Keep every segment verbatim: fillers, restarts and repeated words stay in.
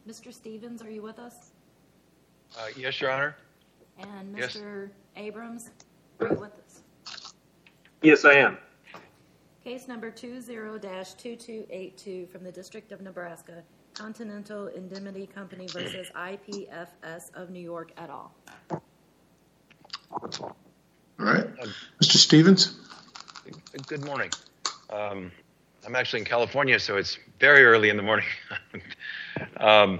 Mister Stevens, are you with us? Uh, yes, Your Honor. And Mister Yes. Abrams, are you with us? Yes, I am. Case number two zero dash two two eight two from the District of Nebraska, Continental Indemnity Company versus I P F S of New York et al. All right. Um, Mister Stevens? Good morning. Um, I'm actually in California, so it's very early in the morning. um,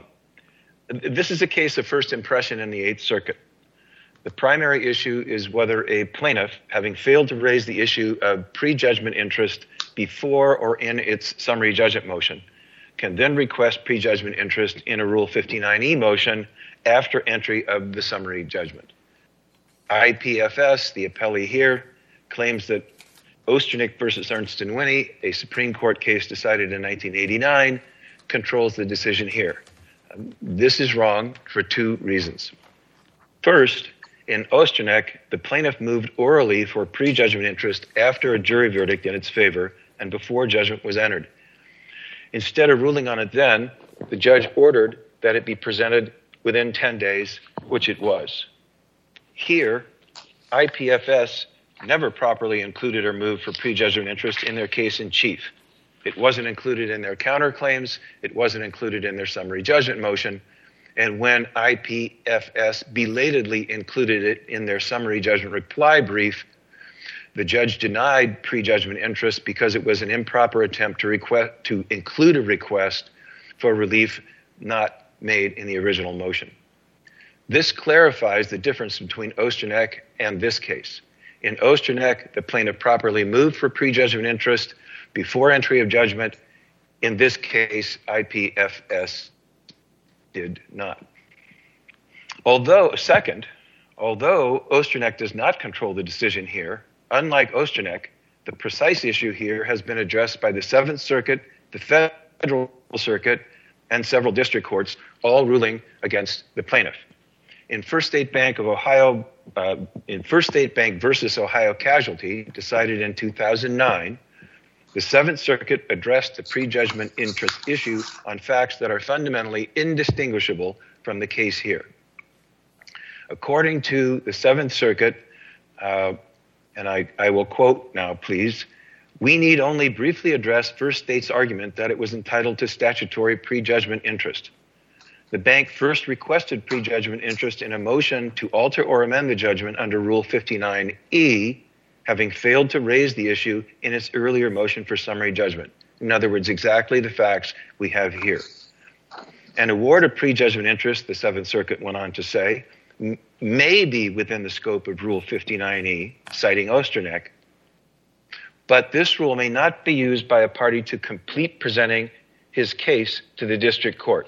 this is a case of first impression in the Eighth Circuit. The primary issue is whether a plaintiff, having failed to raise the issue of prejudgment interest before or in its summary judgment motion, can then request prejudgment interest in a Rule fifty-nine E motion after entry of the summary judgment. I P F S, the appellee here, claims that Osternick versus Ernst and Winnie, a Supreme Court case decided in nineteen eighty-nine, controls the decision here. Um, this is wrong for two reasons. First, in Osternick, the plaintiff moved orally for prejudgment interest after a jury verdict in its favor and before judgment was entered. Instead of ruling on it then, the judge ordered that it be presented within ten days, which it was. Here, I P F S never properly included or moved for prejudgment interest in their case in chief. It wasn't included in their counterclaims. It wasn't included in their summary judgment motion. And when I P F S belatedly included it in their summary judgment reply brief, the judge denied prejudgment interest because it was an improper attempt to request to include a request for relief not made in the original motion. This clarifies the difference between Osternick and this case. In Osternick, the plaintiff properly moved for prejudgment interest before entry of judgment. In this case, I P F S did not. Although, second, although Osternick does not control the decision here, unlike Osternick, the precise issue here has been addressed by the Seventh Circuit, the Federal Circuit, and several district courts, all ruling against the plaintiff. In First State Bank of Ohio, uh, in First State Bank versus Ohio Casualty, decided in two thousand nine, the Seventh Circuit addressed the prejudgment interest issue on facts that are fundamentally indistinguishable from the case here. According to the Seventh Circuit, uh, and I, I will quote now, please, "We need only briefly address First State's argument that it was entitled to statutory prejudgment interest. The bank first requested prejudgment interest in a motion to alter or amend the judgment under Rule fifty-nine E, having failed to raise the issue in its earlier motion for summary judgment." In other words, exactly the facts we have here. An award of prejudgment interest, the Seventh Circuit went on to say, m- may be within the scope of Rule fifty-nine E, citing Osternick, but this rule may not be used by a party to complete presenting his case to the district court.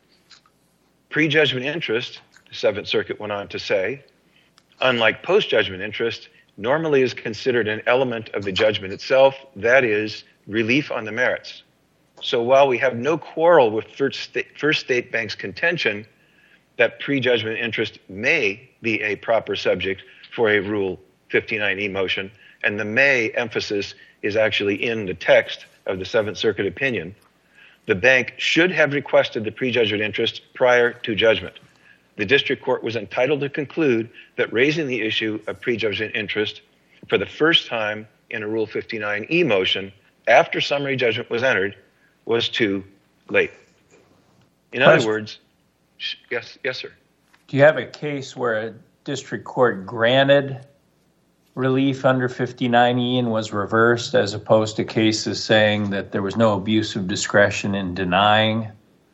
Prejudgment interest, the Seventh Circuit went on to say, unlike post-judgment interest, normally is considered an element of the judgment itself, that is, relief on the merits. So while we have no quarrel with First State, First State Bank's contention that prejudgment interest may be a proper subject for a Rule fifty-nine E motion, and the may emphasis is actually in the text of the Seventh Circuit opinion, the bank should have requested the prejudgment interest prior to judgment. The district court was entitled to conclude that raising the issue of prejudgment interest for the first time in a Rule fifty-nine E motion after summary judgment was entered was too late. In Question. other words, yes, yes, sir. Do you have a case where a district court granted relief under fifty-nine E and was reversed, as opposed to cases saying that there was no abuse of discretion in denying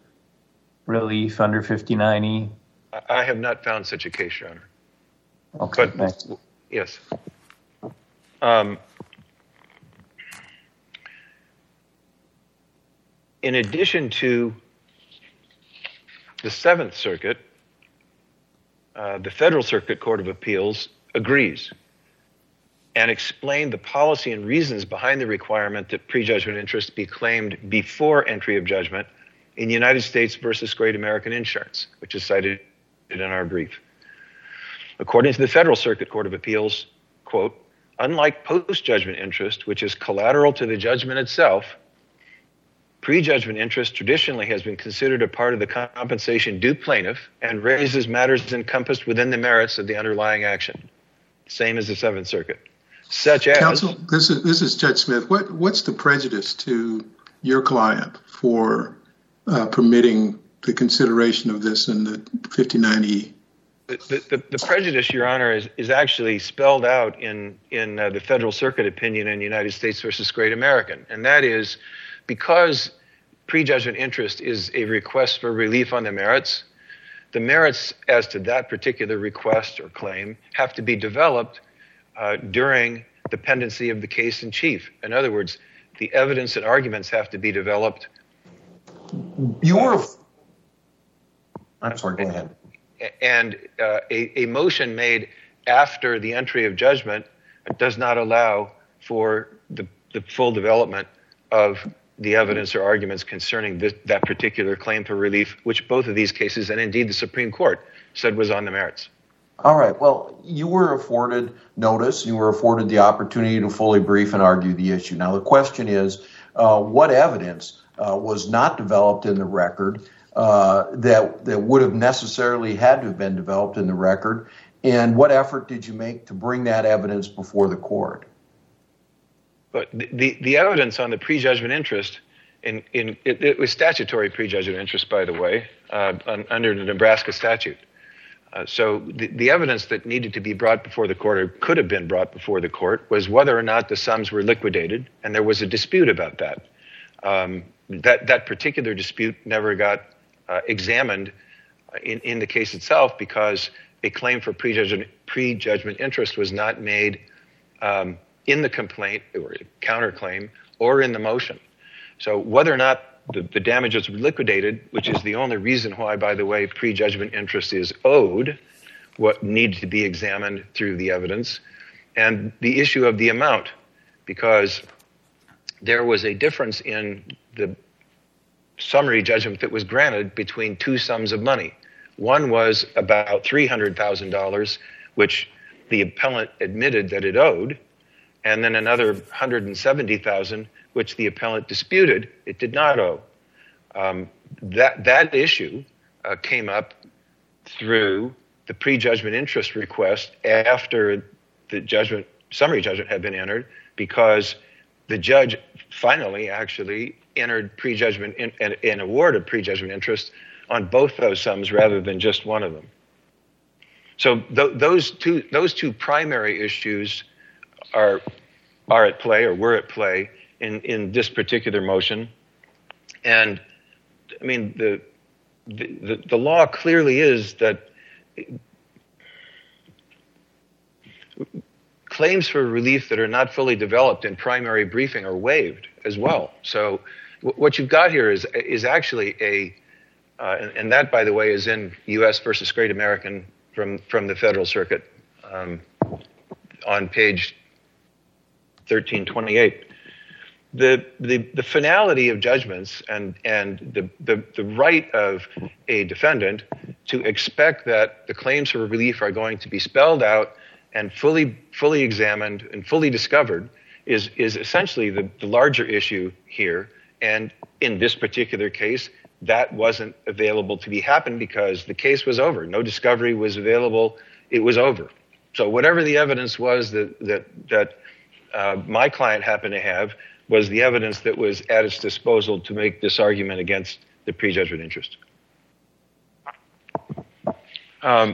relief under fifty-nine E? I have not found such a case, Your Honor. Okay, but, thanks. Yes. Um, in addition to the Seventh Circuit, uh, the Federal Circuit Court of Appeals agrees and explained the policy and reasons behind the requirement that prejudgment interest be claimed before entry of judgment in United States versus Great American Insurance, which is cited in our brief. According to the Federal Circuit Court of Appeals, quote, unlike post-judgment interest, which is collateral to the judgment itself, prejudgment interest traditionally has been considered a part of the compensation due plaintiff and raises matters encompassed within the merits of the underlying action, same as the Seventh Circuit. Such as Counsel, this is this is Judge Smith. What what's the prejudice to your client for uh, permitting the consideration of this in the fifty-nine E? The, the, the prejudice, Your Honor, is, is actually spelled out in in uh, the Federal Circuit opinion in United States versus Great American, and that is because prejudgment interest is a request for relief on the merits. The merits as to that particular request or claim have to be developed uh, during the pendency of the case in chief. In other words, the evidence and arguments have to be developed. You were. I'm sorry. Go ahead. And uh, a, a motion made after the entry of judgment does not allow for the, the full development of the evidence or arguments concerning this, that particular claim for relief, which both of these cases, and indeed the Supreme Court, said was on the merits. All right. Well, you were afforded notice. You were afforded the opportunity to fully brief and argue the issue. Now, the question is, uh, what evidence uh, was not developed in the record uh, that, that would have necessarily had to have been developed in the record, and what effort did you make to bring that evidence before the court? But the, the evidence on the prejudgment interest, in, in it, it was statutory prejudgment interest, by the way, uh, un, under the Nebraska statute. Uh, so the, the evidence that needed to be brought before the court, or could have been brought before the court, was whether or not the sums were liquidated, and there was a dispute about that. Um, that, that particular dispute never got uh, examined in, in the case itself because a claim for prejudgment, prejudgment interest was not made um, in the complaint or counterclaim or in the motion. So whether or not the, the damages were liquidated, which is the only reason why, by the way, prejudgment interest is owed, what needs to be examined through the evidence, and the issue of the amount, because there was a difference in the summary judgment that was granted between two sums of money. One was about three hundred thousand dollars, which the appellant admitted that it owed, and then another one hundred seventy thousand dollars, which the appellant disputed it did not owe. Um, that that issue uh, came up through the prejudgment interest request after the judgment, summary judgment had been entered, because the judge finally actually entered prejudgment in, an, an award of prejudgment interest on both those sums rather than just one of them. So th- those two those two primary issues are are at play or were at play in, in this particular motion. And I mean, the, the, the law clearly is that claims for relief that are not fully developed in primary briefing are waived as well. So w- what you've got here is, is actually a, uh, and, and that, by the way, is in U S versus Great American from, from the Federal Circuit um, on page thirteen twenty-eight. The, the the finality of judgments and and the, the the right of a defendant to expect that the claims for relief are going to be spelled out and fully fully examined and fully discovered is is essentially the, the larger issue here. And in this particular case, that wasn't available to be happen because the case was over. No discovery was available. It was over. So whatever the evidence was that that that uh, my client happened to have was the evidence that was at its disposal to make this argument against the prejudgment interest. Um,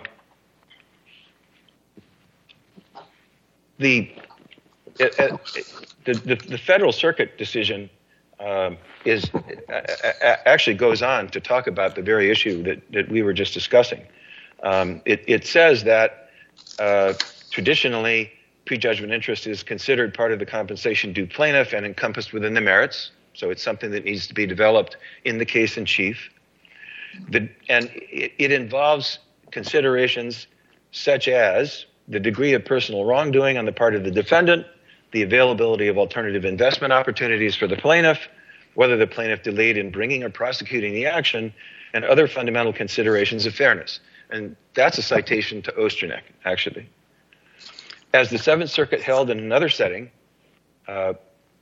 the, it, it, the, the the Federal Circuit decision um, is uh, actually goes on to talk about the very issue that, that we were just discussing. Um, it, it says that uh, traditionally, prejudgment interest is considered part of the compensation due plaintiff and encompassed within the merits. So it's something that needs to be developed in the case in chief. The, and it, it involves considerations such as the degree of personal wrongdoing on the part of the defendant, the availability of alternative investment opportunities for the plaintiff, whether the plaintiff delayed in bringing or prosecuting the action, and other fundamental considerations of fairness. And that's a citation to Osterneck, actually. As the Seventh Circuit held in another setting, uh,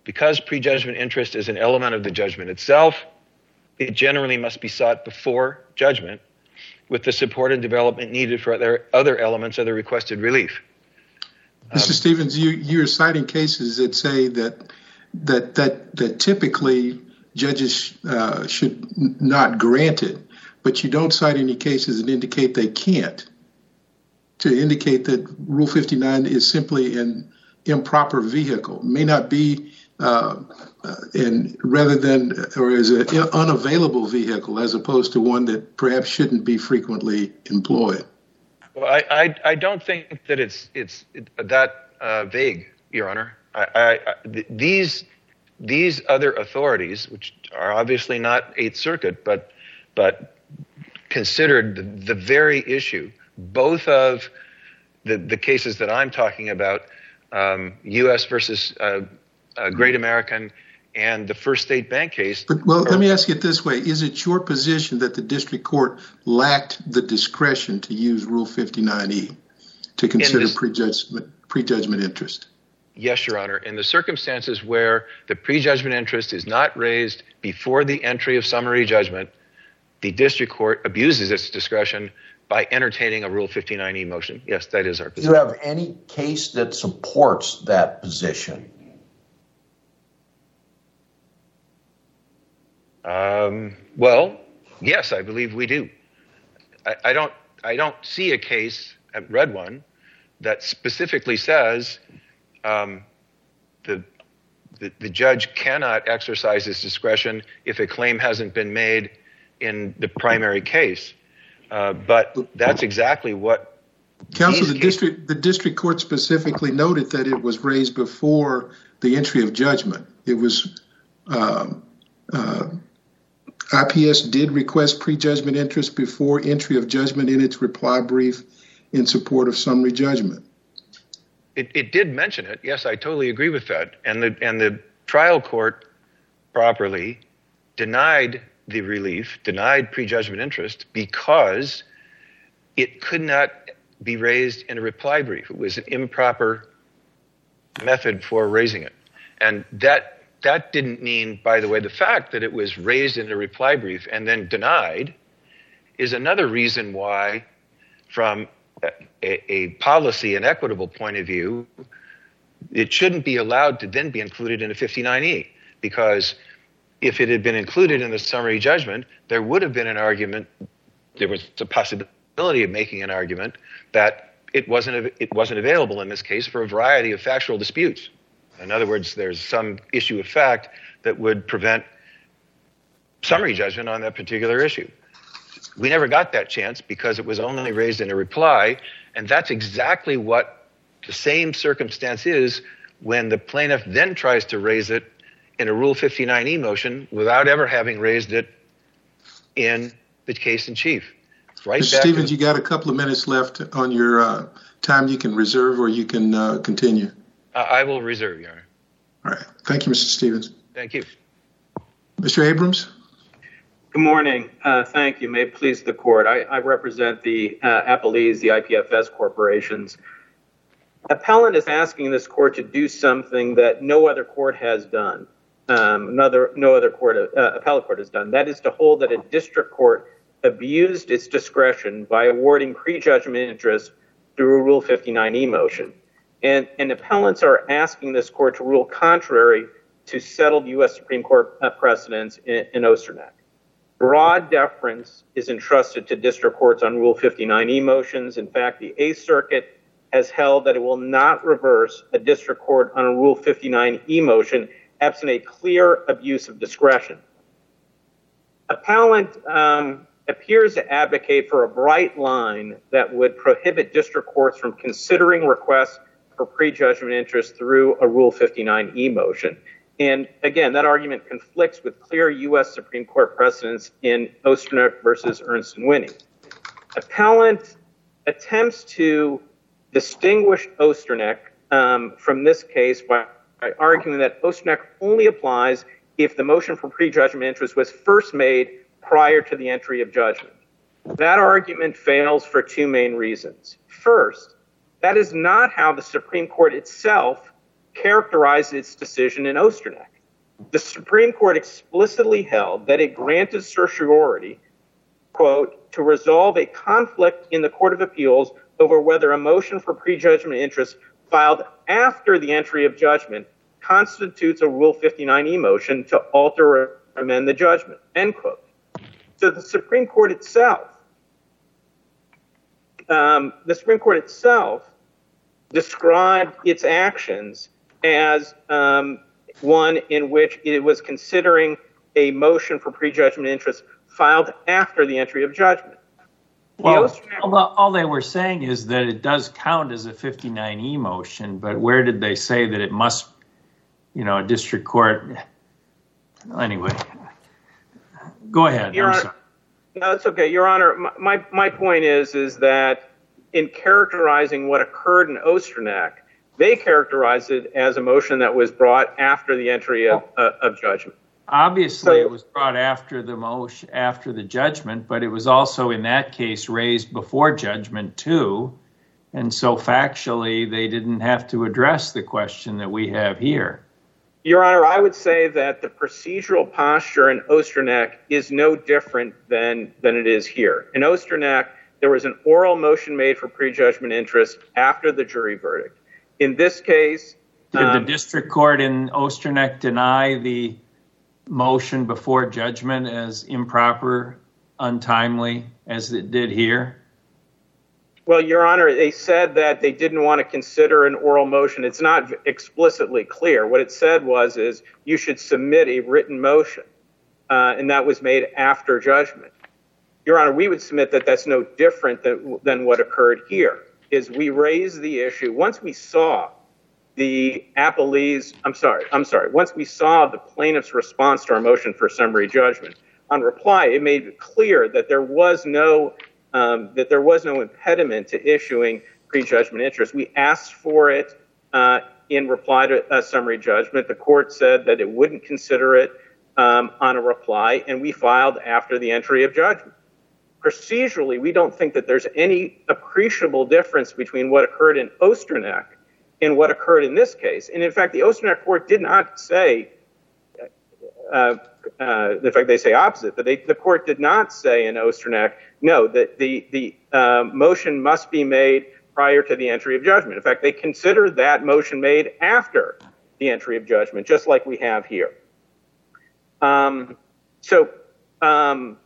because prejudgment interest is an element of the judgment itself, it generally must be sought before judgment with the support and development needed for other, other elements of the requested relief. Mister Um, Stevens, you, you're citing cases that say that that that, that typically judges uh, should not grant it, but you don't cite any cases that indicate they can't, to indicate that Rule fifty-nine is simply an improper vehicle. It may not be, uh, uh, and rather than, or is an unavailable vehicle as opposed to one that perhaps shouldn't be frequently employed. Well, I, I, I don't think that it's it's that uh, vague, Your Honor. I, I, I, th- these these other authorities, which are obviously not Eighth Circuit, but but considered the, the very issue, both of the, the cases that I'm talking about, um, U S versus uh, uh, Great American and the First State Bank case. But, well, let me ask you it this way. Is it your position that the district court lacked the discretion to use Rule fifty-nine E to consider this, prejudgment, prejudgment interest? Yes, Your Honor. In the circumstances where the prejudgment interest is not raised before the entry of summary judgment, the district court abuses its discretion by entertaining a Rule fifty-nine E motion. Yes, that is our position. Do you have any case that supports that position? Um, well, yes, I believe we do. I, I don't. I don't see a case. I've read one that specifically says um, the, the the judge cannot exercise his discretion if a claim hasn't been made in the primary case. Uh, but that's exactly what. Counsel, the cases, district the district court specifically noted that it was raised before the entry of judgment. It was. Um, uh, I P S did request prejudgment interest before entry of judgment in its reply brief in support of summary judgment. It, it did mention it. Yes, I totally agree with that. And the and the trial court properly denied the relief, denied prejudgment interest because it could not be raised in a reply brief. It was an improper method for raising it. And that That didn't mean, by the way, the fact that it was raised in a reply brief and then denied is another reason why, from a, a policy and equitable point of view, it shouldn't be allowed to then be included in a fifty-nine E. Because if it had been included in the summary judgment, there would have been an argument, there was a possibility of making an argument that it wasn't it wasn't available in this case for a variety of factual disputes. In other words, there's some issue of fact that would prevent summary judgment on that particular issue. We never got that chance because it was only raised in a reply, and that's exactly what the same circumstance is when the plaintiff then tries to raise it in a Rule fifty-nine E motion without ever having raised it in the case in chief. Right. Mister Stevens, you got a couple of minutes left on your uh, time. You can reserve or you can uh, continue. I will reserve, Your Honor. All right. Thank you, Mister Stevens. Thank you. Mister Abrams? Good morning. Uh, thank you. May it please the court. I, I represent the uh, Appellees, the I P F S corporations. Appellant is asking this court to do something that no other court has done, um, another, no other court, uh, appellate court has done. That is to hold that a district court abused its discretion by awarding prejudgment interest through a Rule fifty-nine E motion. And, and appellants are asking this court to rule contrary to settled U S Supreme Court precedents in, in Osterneck. Broad deference is entrusted to district courts on Rule fifty-nine E motions. In fact, the Eighth Circuit has held that it will not reverse a district court on a Rule fifty-nine E motion absent a clear abuse of discretion. Appellant um, appears to advocate for a bright line that would prohibit district courts from considering requests for prejudgment interest through a Rule fifty-nine E motion. And again, that argument conflicts with clear U S Supreme Court precedents in Osterneck versus Ernst and Winning. Appellant attempts to distinguish Osterneck um, from this case by, by arguing that Osterneck only applies if the motion for prejudgment interest was first made prior to the entry of judgment. That argument fails for two main reasons. First, that is not how the Supreme Court itself characterized its decision in Osterneck. The Supreme Court explicitly held that it granted certiorari, quote, to resolve a conflict in the Court of Appeals over whether a motion for prejudgment interest filed after the entry of judgment constitutes a Rule fifty-nine E motion to alter or amend the judgment, end quote. So the Supreme Court itself, um, the Supreme Court itself described its actions as um, one in which it was considering a motion for prejudgment interest filed after the entry of judgment. Well, Osterneck- all they were saying is that it does count as a fifty-nine E motion, but where did they say that it must, you know, a district court? Anyway, go ahead. Your I'm Honor, sorry. No, it's okay. Your Honor, my, my point is, is that in characterizing what occurred in Osterneck, they characterized it as a motion that was brought after the entry of, uh, of judgment. Obviously, So- it was brought after the motion, after the judgment, but it was also in that case raised before judgment too. And so factually, they didn't have to address the question that we have here. Your Honor, I would say that the procedural posture in Osterneck is no different than, than it is here. In Osterneck, there was an oral motion made for prejudgment interest after the jury verdict. In this case... Did um, the district court in Osterneck deny the motion before judgment as improper, untimely, as it did here? Well, Your Honor, they said that they didn't want to consider an oral motion. It's not explicitly clear. What it said was, is you should submit a written motion, uh, and that was made after judgment. Your Honor, we would submit that that's no different than, than what occurred here, is we raised the issue. Once we saw the appellee's, I'm sorry, I'm sorry, once we saw the plaintiff's response to our motion for summary judgment, on reply, it made it clear that there was no Um, that there was no impediment to issuing prejudgment interest. We asked for it uh, in reply to a summary judgment. The court said that it wouldn't consider it um, on a reply, and we filed after the entry of judgment. Procedurally, we don't think that there's any appreciable difference between what occurred in Osterneck and what occurred in this case. And in fact, the Osterneck court did not say, uh, uh, in fact, they say opposite, but they, the court did not say in Osterneck, no, that the, the uh, motion must be made prior to the entry of judgment. In fact, they considered that motion made after the entry of judgment, just like we have here. Um, so um,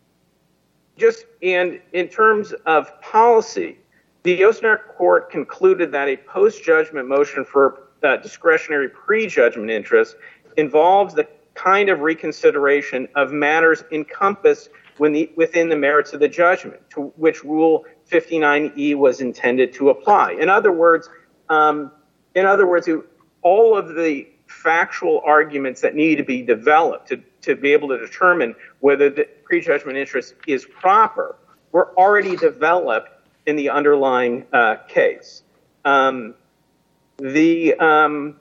just and in terms of policy, the Osterneck court concluded that a post-judgment motion for uh, discretionary pre-judgment interest involves the kind of reconsideration of matters encompassed when the, within the merits of the judgment, to which Rule fifty-nine E was intended to apply. In other words, um, in other words, all of the factual arguments that need to be developed to, to be able to determine whether the prejudgment interest is proper were already developed in the underlying uh, case. Um, the um,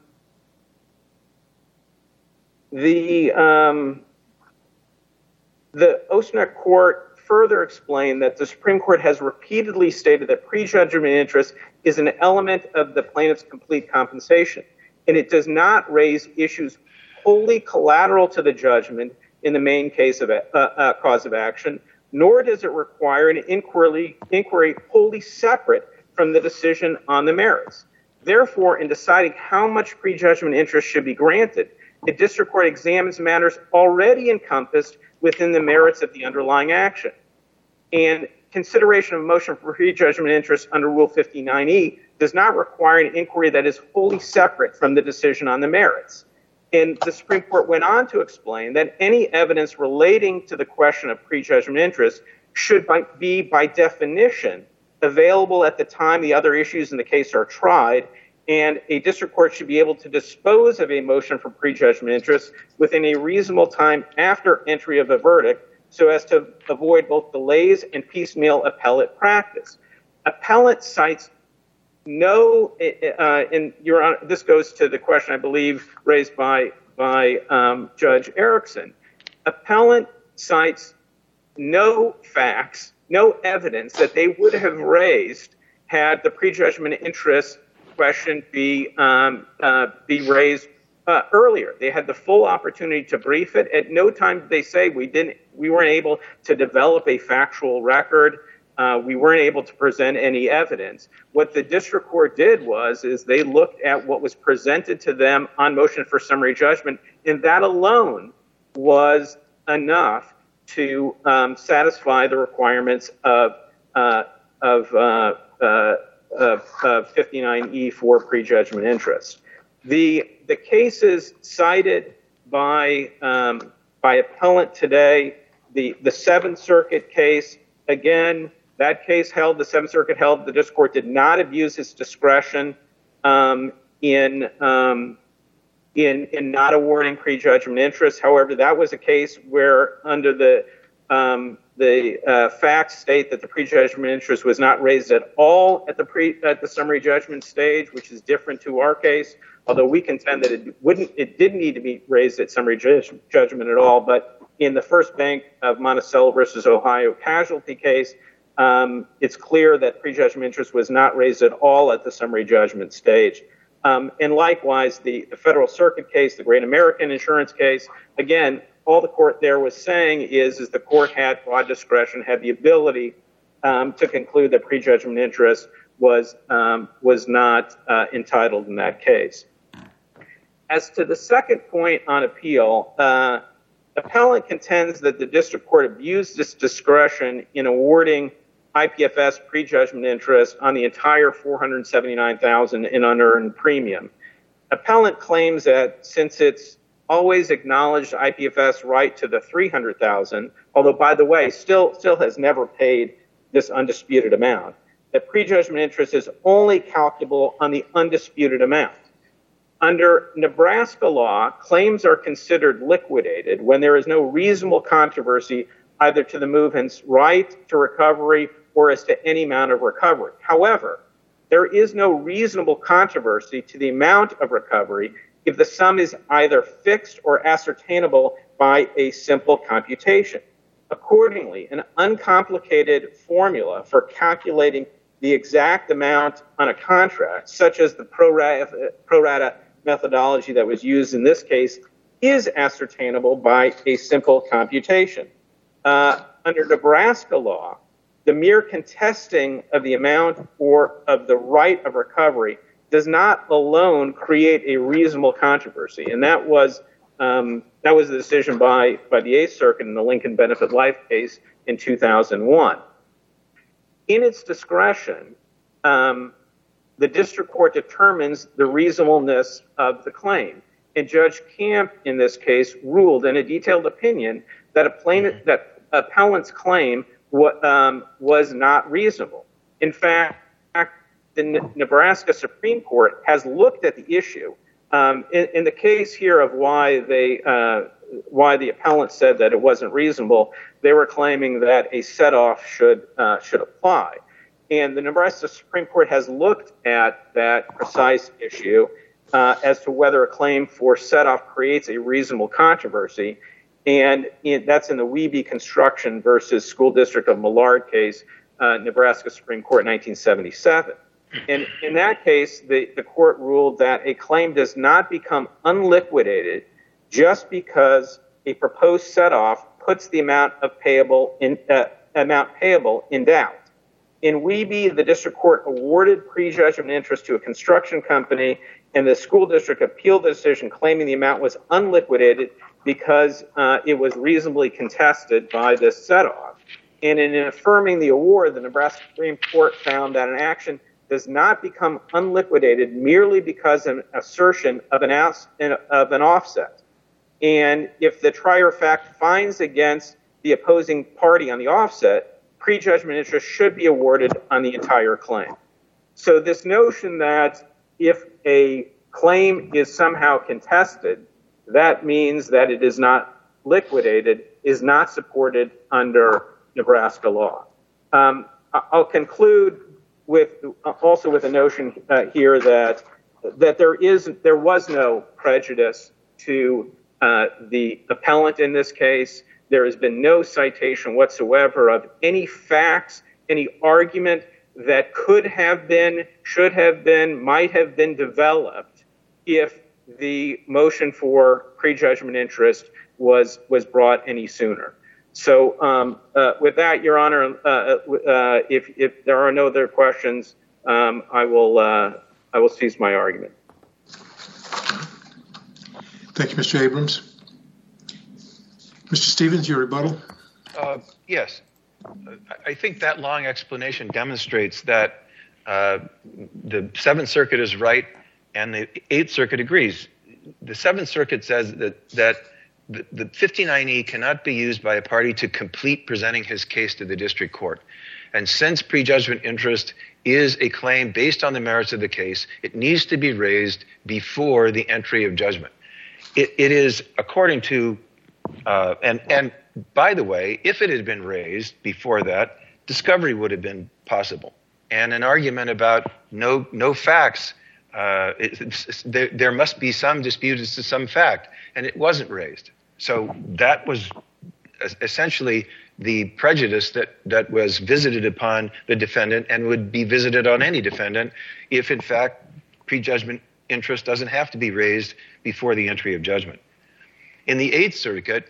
the um, the Osterneck court further explained that the Supreme Court has repeatedly stated that prejudgment interest is an element of the plaintiff's complete compensation, and it does not raise issues wholly collateral to the judgment in the main case of a, uh, uh, cause of action, nor does it require an inquiry, inquiry wholly separate from the decision on the merits. Therefore, in deciding how much prejudgment interest should be granted, a district court examines matters already encompassed within the merits of the underlying action. And consideration of a motion for prejudgment interest under Rule fifty-nine E does not require an inquiry that is wholly separate from the decision on the merits. And the Supreme Court went on to explain that any evidence relating to the question of prejudgment interest should by, be, by definition, available at the time the other issues in the case are tried, and a district court should be able to dispose of a motion for prejudgment interest within a reasonable time after entry of a verdict so as to avoid both delays and piecemeal appellate practice. Appellant cites no, uh, and Your Honor, this goes to the question I believe raised by, by um, Judge Erickson. Appellant cites no facts, no evidence that they would have raised had the prejudgment interest question be um, uh, be raised uh, earlier. They had the full opportunity to brief it. At no time did they say we didn't. We weren't able to develop a factual record. Uh, we weren't able to present any evidence. What the district court did was is they looked at what was presented to them on motion for summary judgment, and that alone was enough to um, satisfy the requirements of uh, of, uh, uh, of of fifty-nine E for prejudgment interest. The the cases cited by um, by appellant today, the the Seventh Circuit case, again, that case held, the Seventh Circuit held, the district court did not abuse its discretion um, in um, in in not awarding prejudgment interest. However, that was a case where under the um, the uh, facts state that the prejudgment interest was not raised at all at the pre at the summary judgment stage, which is different to our case. Although we contend that it wouldn't, it didn't need to be raised at summary ju- judgment at all. But in the First Bank of Monticello versus Ohio casualty case, um, it's clear that prejudgment interest was not raised at all at the summary judgment stage. Um, and likewise, the, the Federal Circuit case, the Great American Insurance case, again, all the court there was saying is, is the court had broad discretion, had the ability um, to conclude that prejudgment interest was um, was not uh, entitled in that case. As to the second point on appeal, uh, appellant contends that the district court abused its discretion in awarding I P F S prejudgment interest on the entire four hundred seventy-nine thousand dollars in unearned premium. Appellant claims that since it's always acknowledged I P F S right to the three hundred thousand dollars, although by the way, still still has never paid this undisputed amount, that prejudgment interest is only calculable on the undisputed amount. Under Nebraska law, claims are considered liquidated when there is no reasonable controversy either to the movement's right to recovery or as to any amount of recovery. However, there is no reasonable controversy to the amount of recovery if the sum is either fixed or ascertainable by a simple computation. Accordingly, an uncomplicated formula for calculating the exact amount on a contract, such as the pro rata, pro rata methodology that was used in this case, is ascertainable by a simple computation. Uh, under Nebraska law, the mere contesting of the amount or of the right of recovery does not alone create a reasonable controversy, and that was um, that was the decision by by the Eighth Circuit in the Lincoln Benefit Life case in two thousand one. In its discretion, um, the district court determines the reasonableness of the claim, and Judge Camp in this case ruled in a detailed opinion that a plaintiff, that appellant's claim w- um, was not reasonable. In fact, the Nebraska Supreme Court has looked at the issue. Um, in, in the case here of why they, uh, why the appellant said that it wasn't reasonable, they were claiming that a set-off should uh, should apply. And the Nebraska Supreme Court has looked at that precise issue uh, as to whether a claim for set-off creates a reasonable controversy. And in, that's in the Wiebe Construction versus School District of Millard case, uh, Nebraska Supreme Court, nineteen seventy-seven. And in that case, the, the court ruled that a claim does not become unliquidated just because a proposed set-off puts the amount of payable in uh, amount payable in doubt. In Wiebe, the district court awarded prejudgment interest to a construction company, and the school district appealed the decision, claiming the amount was unliquidated because uh, it was reasonably contested by this set-off. And in affirming the award, the Nebraska Supreme Court found that an action does not become unliquidated merely because of an assertion of an, aus- of an offset. And if the trier of fact finds against the opposing party on the offset, prejudgment interest should be awarded on the entire claim. So this notion that if a claim is somehow contested, that means that it is not liquidated is not supported under Nebraska law. Um, I'll conclude with also with a notion uh, here that that there is there was no prejudice to uh, the appellant in this case. There has been no citation whatsoever of any facts, any argument that could have been, should have been, might have been developed if the motion for prejudgment interest was was brought any sooner. So um, uh, with that, Your Honor, uh, uh, if if there are no other questions, um, I will uh, I will cease my argument. Thank you, Mister Abrams. Mister Stevens, your rebuttal. Uh, yes, I think that long explanation demonstrates that uh, the Seventh Circuit is right and the Eighth Circuit agrees. The Seventh Circuit says that that the, the fifty-nine E cannot be used by a party to complete presenting his case to the district court. And since prejudgment interest is a claim based on the merits of the case, it needs to be raised before the entry of judgment. It, it is according to, uh, and, and by the way, if it had been raised before that, discovery would have been possible. And an argument about no, no facts, uh, it, it's, there, there must be some dispute as to some fact, and it wasn't raised. So that was essentially the prejudice that, that was visited upon the defendant and would be visited on any defendant if, in fact, prejudgment interest doesn't have to be raised before the entry of judgment. In the Eighth Circuit,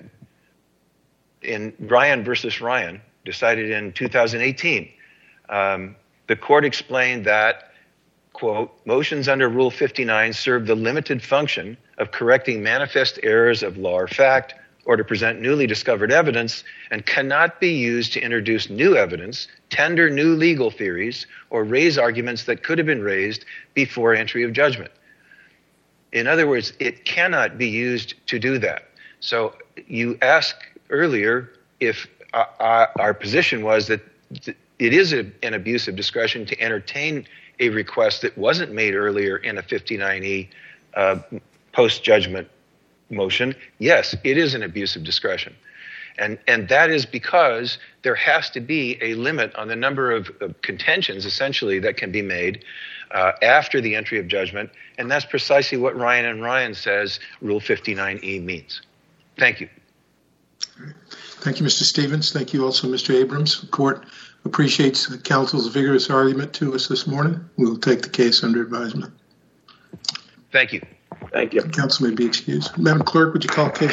in Ryan versus Ryan, decided in two thousand eighteen, um, the court explained that, quote, motions under Rule fifty-nine serve the limited function of correcting manifest errors of law or fact, or to present newly discovered evidence, and cannot be used to introduce new evidence, tender new legal theories, or raise arguments that could have been raised before entry of judgment. In other words, it cannot be used to do that. So you asked earlier if uh, our position was that it is a, an abuse of discretion to entertain a request that wasn't made earlier in a fifty-nine E uh, post-judgment motion. Yes, it is an abuse of discretion. And, and that is because there has to be a limit on the number of, of contentions, essentially, that can be made uh, after the entry of judgment. And that's precisely what Ryan and Ryan says Rule fifty-nine E means. Thank you. Thank you, Mister Stevens. Thank you also, Mister Abrams. The court appreciates the counsel's vigorous argument to us this morning. We will take the case under advisement. Thank you. Thank you. Counsel may be excused. Madam Clerk, would you call case